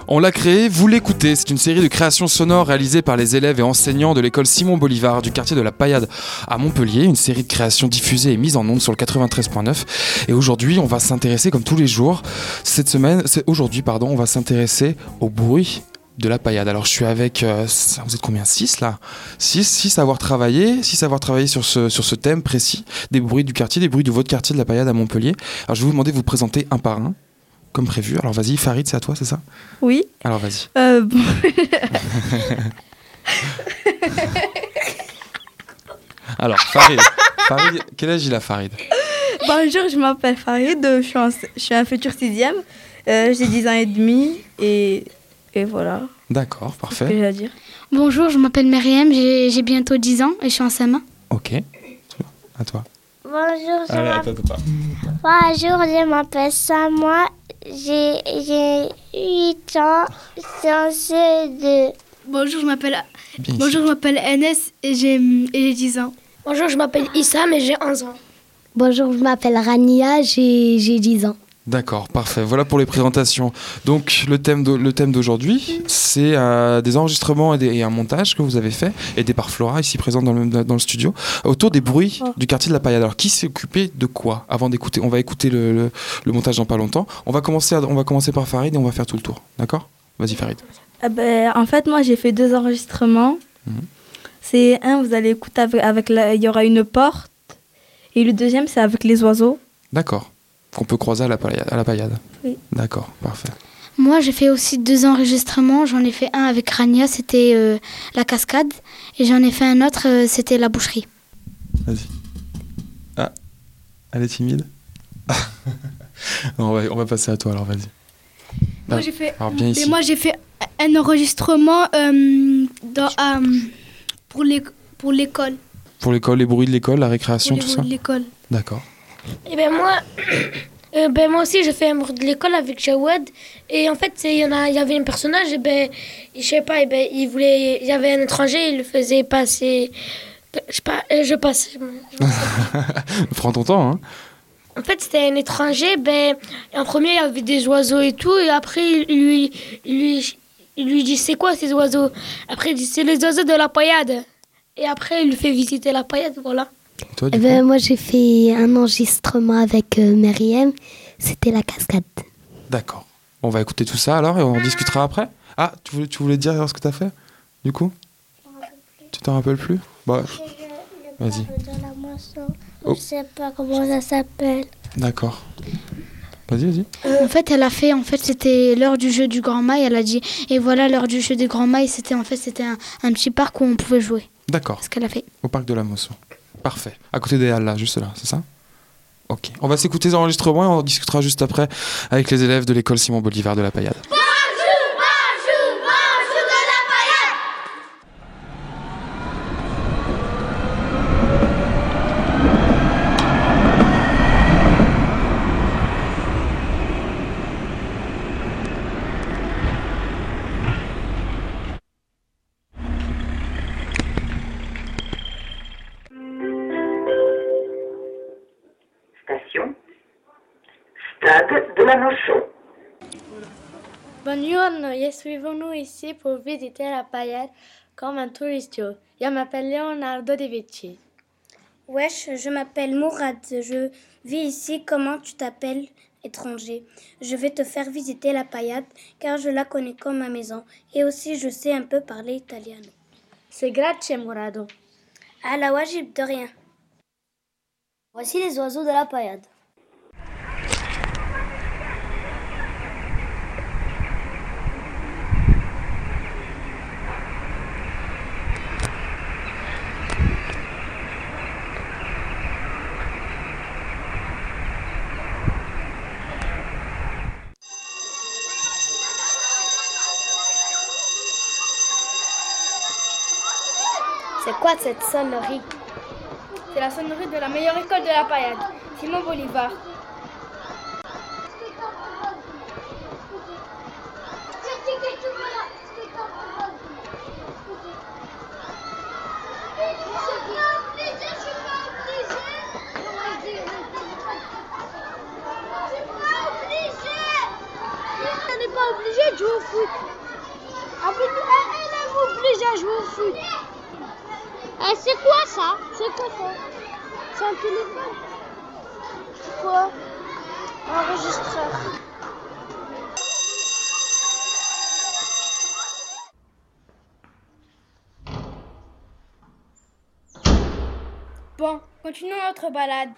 On l'a créé, vous l'écoutez. C'est une série de créations sonores réalisées par les élèves et enseignants de l'école Simon Bolivar du quartier de la Paillade à Montpellier. Une série de créations diffusées et mises en ondes sur le 93.9. Et aujourd'hui, on va s'intéresser, comme tous les jours, on va s'intéresser au bruit de la Paillade. Alors je suis avec, vous êtes combien, 6 là, 6 à avoir travaillé sur ce thème précis, des bruits du quartier, des bruits de votre quartier de la Paillade à Montpellier. Alors je vais vous demander de vous présenter un par un, comme prévu. Alors vas-y, Farid, c'est à toi, c'est ça ? Oui. Alors vas-y. Bon. Alors Farid, quel âge il a Farid ? Bonjour, je m'appelle Farid, je suis un futur 6e, j'ai 10 ans et demi et voilà. D'accord, C'est parfait. ce que j'ai à dire. Bonjour, je m'appelle Myriam, j'ai bientôt 10 ans et je suis en CM1. Ok, à toi. Bonjour, Allez, Bonjour, je m'appelle Samoa, j'ai 8 ans, je suis en CE2. Bonjour, je m'appelle Bien je m'appelle Enes et j'ai 10 ans. Bonjour, je m'appelle Issam et j'ai 11 ans. Bonjour, je m'appelle Rania, j'ai 10 ans. D'accord, parfait. Voilà pour les présentations. Donc le thème d'aujourd'hui, c'est des enregistrements et un montage que vous avez fait, aidé par Flora, ici présente dans le studio, autour des bruits du quartier de la Paillade. Alors qui s'est occupé de quoi ? Avant d'écouter, on va écouter le montage dans pas longtemps. On va commencer par Farid et on va faire tout le tour. D'accord ? Vas-y Farid. En fait, moi j'ai fait 2 enregistrements. C'est un, vous allez écouter il y aura une porte. Et le deuxième, c'est avec les oiseaux. D'accord. Qu'on peut croiser à la Paillade. Oui. D'accord, parfait. Moi, j'ai fait aussi 2 enregistrements. J'en ai fait un avec Rania, c'était la cascade. Et j'en ai fait un autre, c'était la boucherie. Vas-y. Ah, elle est timide. Non, on va passer à toi, alors vas-y. Moi, j'ai fait Bien un enregistrement pour l'école. Pour l'école, les bruits de l'école, la récréation, Pour les tout bruits ça. de l'école. D'accord. Et moi aussi j'ai fait un bruit de l'école avec Jawad et en fait il y avait un personnage je sais pas il y avait un étranger, il le faisait passer, je sais pas, je passe. Prends ton temps, hein. En fait c'était un étranger, en premier il y avait des oiseaux et tout et après il lui dit c'est quoi ces oiseaux, après il dit c'est les oiseaux de la Paillade et après il lui fait visiter la Paillade, voilà. Toi, Moi, j'ai fait un enregistrement avec Myriam. C'était la cascade. D'accord. On va écouter tout ça alors et on en discutera après. Ah, tu voulais dire ce que tu as fait, du coup ? Tu t'en rappelles plus ? Bah, vas-y. De la moisson, je sais pas comment ça s'appelle. D'accord. Vas-y. En fait, c'était l'heure du jeu du Grand Mail. Elle a dit, et voilà l'heure du jeu du Grand Mail. C'était un petit parc où on pouvait jouer. D'accord. C'est ce qu'elle a fait. Au parc de la Mosson. Parfait. À côté des Halles, là, juste là, c'est ça ? Ok. On va s'écouter les enregistrements et on en discutera juste après avec les élèves de l'école Simon Bolivar de la Paillade. Stade de la Notion. Bonjour, suivons-nous ici pour visiter la Paillade comme un touriste. Je m'appelle Leonardo De Vici. Wesh, je m'appelle Mourad. Je vis ici. Comment tu t'appelles, étranger? Je vais te faire visiter la Paillade car je la connais comme ma maison et aussi je sais un peu parler italien. C'est grazie, Mourado. Ah la wajib, de rien. Voici les oiseaux de la Paillade. C'est quoi cette sonnerie? C'est la sonnerie de la meilleure école de la Paillade, Simon Bolivar. On n'est pas obligé de jouer au foot. Elle m'oblige à jouer au foot. C'est quoi ça? C'est quoi ça? C'est un téléphone. Quoi? Un enregistreur. Bon, continuons notre balade.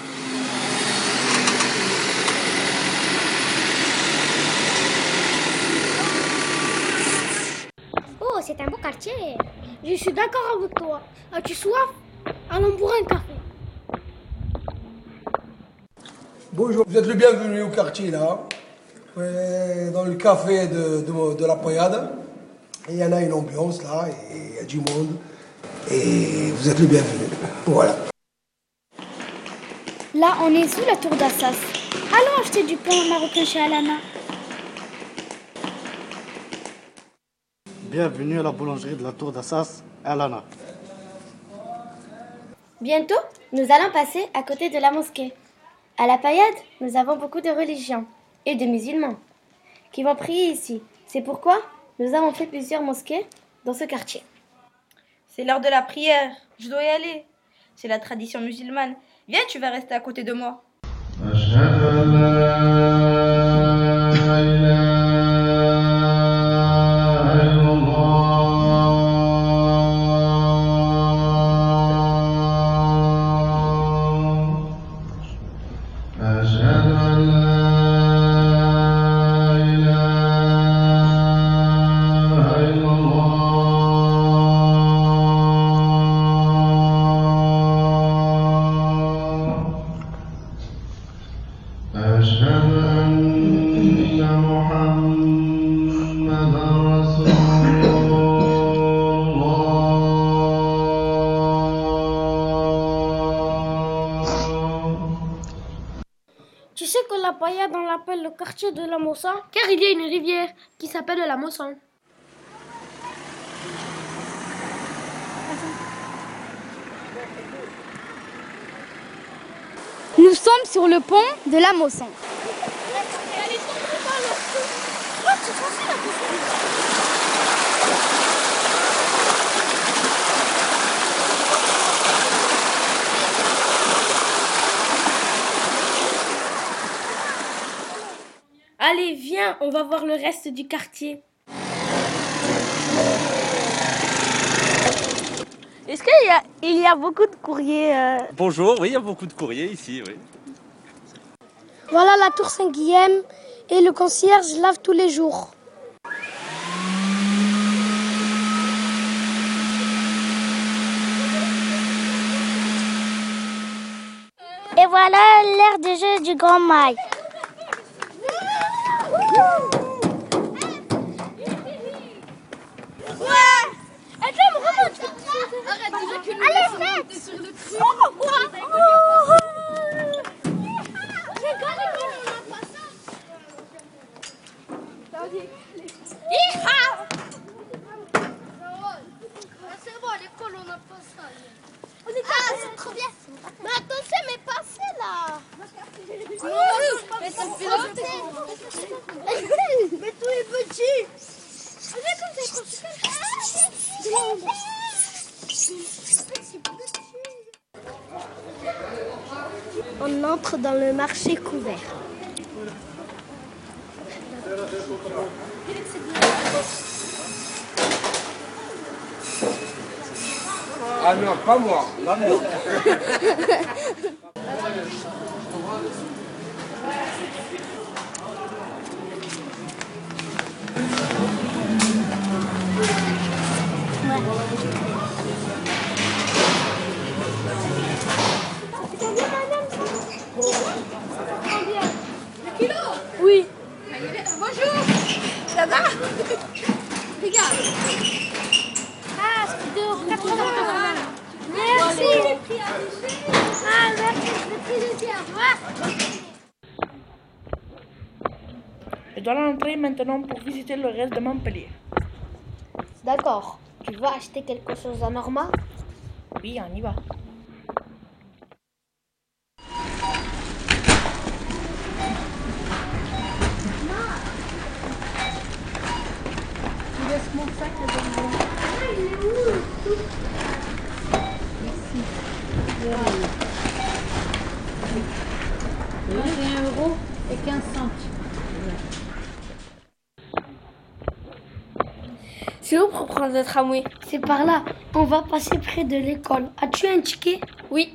Oh, c'est un beau quartier. Je suis d'accord avec toi. As-tu soif? Allons boire un café. Bonjour, vous êtes le bienvenu au quartier là, dans le café de la Payade. Il y en a une ambiance là, et il y a du monde. Et vous êtes le bienvenu. Voilà. Là, on est sous la tour d'Assas. Allons acheter du pain marocain chez Alana. Bienvenue à la boulangerie de la tour d'Assas, Alana. Bientôt, nous allons passer à côté de la mosquée. À la Payade, nous avons beaucoup de religions et de musulmans qui vont prier ici. C'est pourquoi nous avons fait plusieurs mosquées dans ce quartier. C'est l'heure de la prière. Je dois y aller. C'est la tradition musulmane. Viens, tu vas rester à côté de moi. Tu sais que la Payade, on l'appelle le quartier de la Mossa? Car il y a une rivière qui s'appelle la Mosson. Nous sommes sur le pont de la Mosson. Allez, viens, on va voir le reste du quartier. Est-ce qu'il y a beaucoup de courriers Bonjour, oui, il y a beaucoup de courriers ici, oui. Voilà la tour Saint-Guilhem et le concierge lave tous les jours. Et voilà l'aire de jeu du Grand Mail. C'est bon, à l'école, on a pas ça. C'est trop bien. Mais attention, mais passez là. Mais tout est petit. On entre dans le marché couvert. Ah non, pas moi. Non, non. Oui. Bonjour. Ça va? Regarde. Ah, c'est de 80. Merci. Ah, merci. Je dois rentrer maintenant pour visiter le reste de Montpellier. D'accord. Tu veux acheter quelque chose à Norma? Oui, on y va. C'est où pour prendre le tramway? C'est par là. On va passer près de l'école. As-tu un ticket? Oui.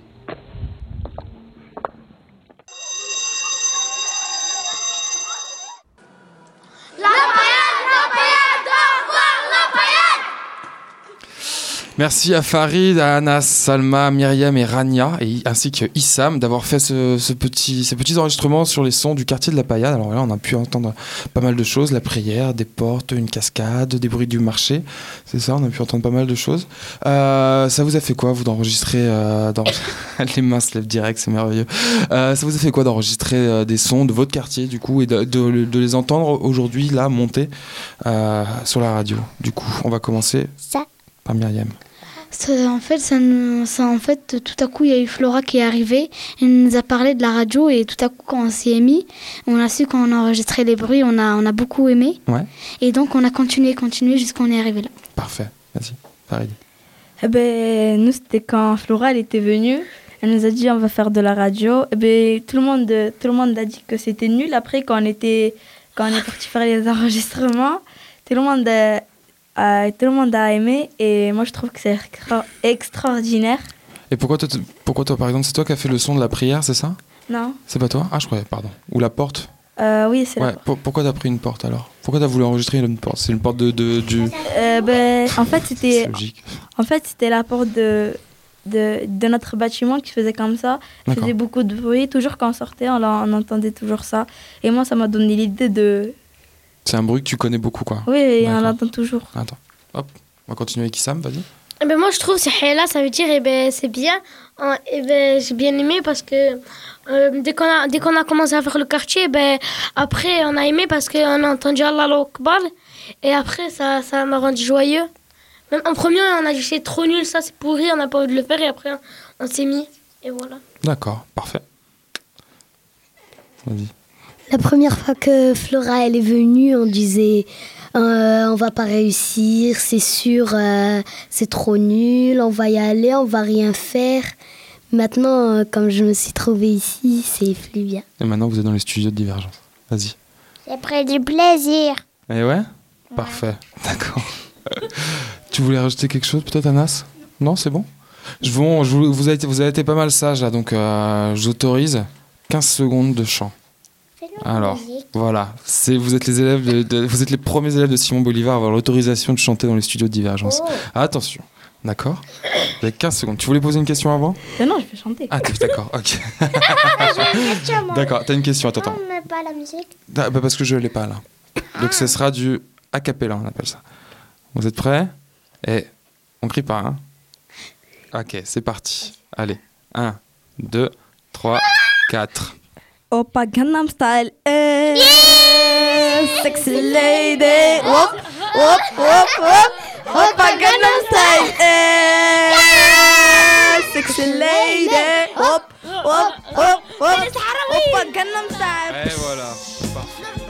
Merci à Farid, à Anas, Salma, Myriam et Rania, ainsi que Issam, d'avoir fait ces petits enregistrements sur les sons du quartier de la Paillade. Alors là, on a pu entendre pas mal de choses, la prière, des portes, une cascade, des bruits du marché. C'est ça, on a pu entendre pas mal de choses. Ça vous a fait quoi, vous, d'enregistrer les mains se lèvent direct, c'est merveilleux. Ça vous a fait quoi d'enregistrer des sons de votre quartier, du coup, et de les entendre aujourd'hui, là, monter sur la radio? Du coup, on va commencer par Myriam. En fait, tout à coup, il y a eu Flora qui est arrivée. Elle nous a parlé de la radio et tout à coup, quand on s'y est mis, on a su qu'on enregistrait les bruits, on a beaucoup aimé. Ouais. Et donc, on a continué jusqu'à qu'on est arrivé là. Parfait. Vas-y, Farid. Eh ben, nous, c'était quand Flora elle était venue. Elle nous a dit on va faire de la radio. Eh ben, tout le monde a dit que c'était nul. Après, quand on est parti faire les enregistrements, tout le monde a aimé et moi je trouve que c'est extraordinaire. Et pourquoi toi par exemple, c'est toi qui as fait le son de la prière, c'est ça? Non. C'est pas toi? Ah, je croyais, pardon. Ou la porte? Oui, c'est la porte. Pourquoi t'as pris une porte alors? Pourquoi t'as voulu enregistrer une porte? C'est une porte du... En fait, c'était la porte de notre bâtiment qui faisait comme ça. Ça faisait beaucoup de bruit. Toujours quand on sortait, on entendait toujours ça. Et moi, ça m'a donné l'idée de... C'est un bruit que tu connais beaucoup, quoi. Oui, et on l'entend toujours. Attends, hop, on va continuer avec Issam, vas-y. Moi, je trouve que c'est ça veut dire c'est bien. J'ai bien aimé parce que dès qu'on a commencé à faire le quartier, après, on a aimé parce qu'on a entendu Allah Akbar. Et après, ça m'a rendu joyeux. Même en premier, on a dit c'est trop nul, ça c'est pourri, on n'a pas envie de le faire. Et après, on s'est mis. Et voilà. D'accord, parfait. Vas-y. La première fois que Flora elle est venue, on disait on va pas réussir, c'est sûr, c'est trop nul, on va y aller, on va rien faire. Maintenant, comme je me suis trouvée ici, c'est plus bien. Et maintenant, vous êtes dans les studios de Divergence. Vas-y. J'ai pris du plaisir. Et ouais. Parfait, d'accord. Tu voulais rajouter quelque chose peut-être, Anas? Non, c'est bon. Vous avez été pas mal sage là, donc j'autorise 15 secondes de chant. Alors, voilà, vous êtes les élèves vous êtes les premiers élèves de Simon Bolivar à avoir l'autorisation de chanter dans les studios de Divergence. Attention, d'accord? Vous avez 15 secondes. Tu voulais poser une question avant? Non, je vais chanter. Ah, d'accord, ok. J'ai une question, moi. D'accord, t'as une question, attends. On met pas la musique. Parce que je l'ai pas là. Donc ce sera du a cappella, on appelle ça. Vous êtes prêts? Et on crie pas, hein? Ok, c'est parti. Allez, 1, 2, 3, 4. Oppa Gangnam Style, sexy lady, whoop, whoop, whoop, whoop. Oppa Gangnam Style, sexy lady, whoop, whoop, whoop, whoop. Oppa Gangnam Style. Et voilà, parfait.